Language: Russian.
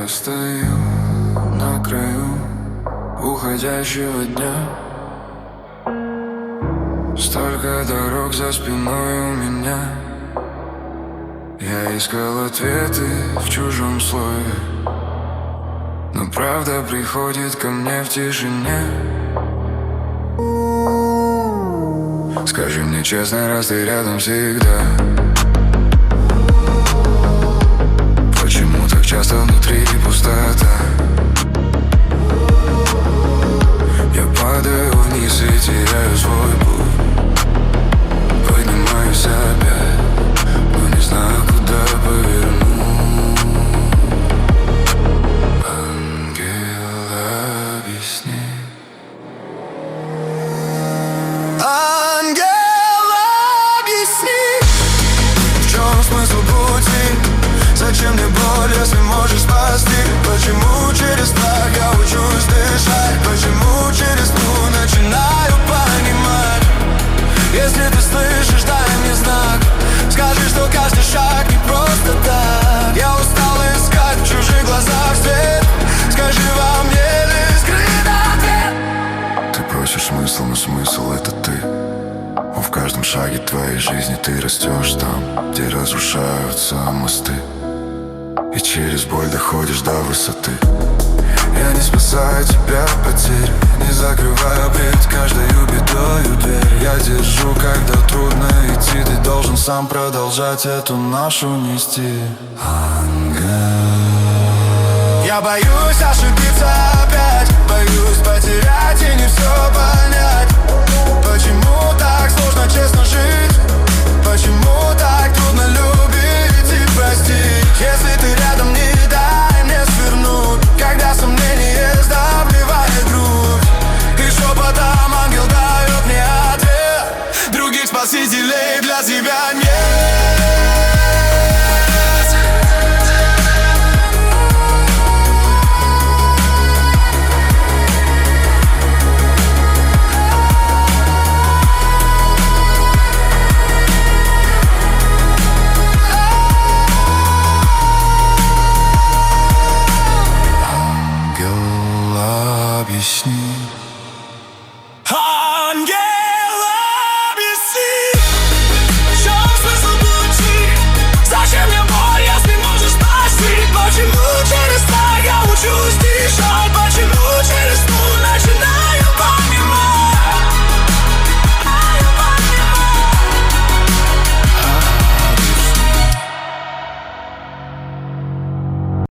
Я стою на краю уходящего дня. Столько дорог за спиной у меня. Я искал ответы в чужом слове, но правда приходит ко мне в тишине. Скажи мне честно, раз ты рядом всегда, почему так часто внутри пустота? Я падаю вниз и теряю свой путь. Поднимаюсь опять, но не знаю, куда повернуть. Ангел, объясни. Ангел, объясни, в чем смысл пути? Зачем мне боль, если можешь спасти? Почему через страх я учусь дышать? Почему через тьму начинаю понимать? Если ты слышишь, дай мне знак. Скажи, что каждый шаг не просто так. Я устал искать в чужих глазах свет. Скажи, во мне ли скрыт ответ? Ты просишь смысл, но смысл — это ты. В каждом шаге твоей жизни ты растешь там, где разрушаются мосты, и через боль доходишь до высоты. Я не спасаю тебя от потерь, не закрываю перед каждою бедою дверь. Я держу, когда трудно идти. Ты должен сам продолжать эту ношу нести. Ангел. Я боюсь ошибиться опять, боюсь потерять и не все понять. Почему так сложно честно жить? Почему так трудно любить и простить? Если ты рядом, не дай мне свернуть, когда сомнение сдавливает грудь. И шепотом ангел дает мне ответ. Других спасителей